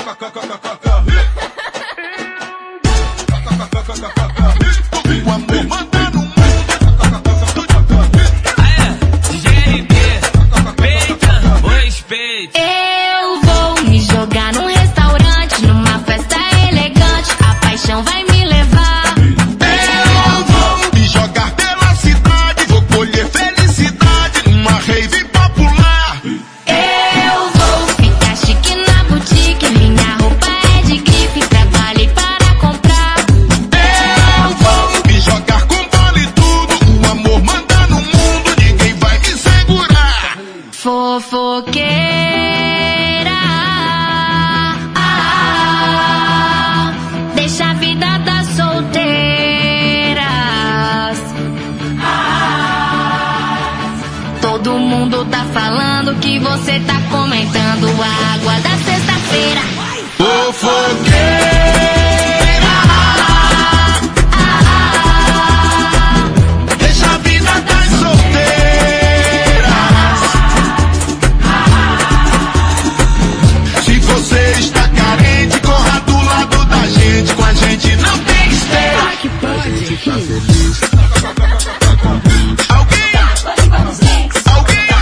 O amor manda no mundo. GRB, peita o respeito. Eu vou me jogar num restaurante, numa festa elegante, a paixão vai me levar. Eu vou me jogar pela cidade, vou colher felicidade numa rave popular. Eu vou ficar chique na boutique, minha roupa é de grife, trabalhei para comprar. Eu vou me jogar com bola e tudo, o amor manda no mundo, ninguém vai me segurar. Fofoqueira, deixa a vida das solteiras. Todo mundo tá falando que você tá comentando a água da sexta-feira. Fofoqueira, deixa a vida das solteiras. Se você está carente, corra do lado da gente, com a gente não tem esteira. Alguém? Alguém?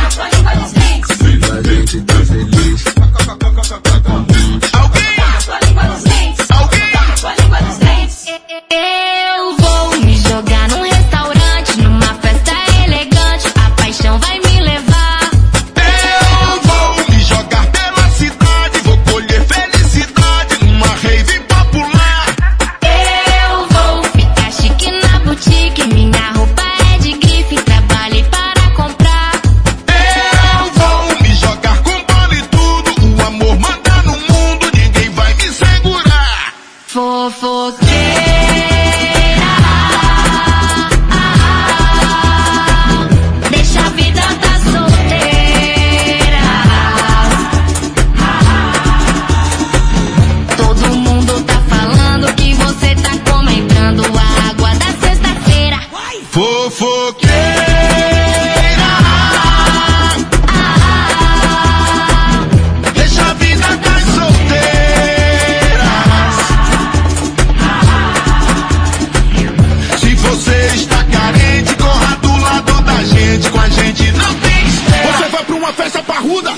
Eu vou me jogar num restaurante, numa festa elegante, a paixão vai me levar. Eu vou me jogar pela cidade, vou colher felicidade numa rave popular. Eu vou ficar chique na boutique, minha roupa é de grife, trabalhei para comprar. Eu vou me jogar com bola e tudo, o amor manda no mundo, ninguém vai me segurar. Fofoqueira, deixa a vida das solteiras. Todo mundo tá falando que você tá comentando a água da sexta-feira. Fofoqueira, deixa a vida das solteiras. Se você está carente, corra do lado da gente, com a gente não tem esteira. Você vai pra uma festa parruda,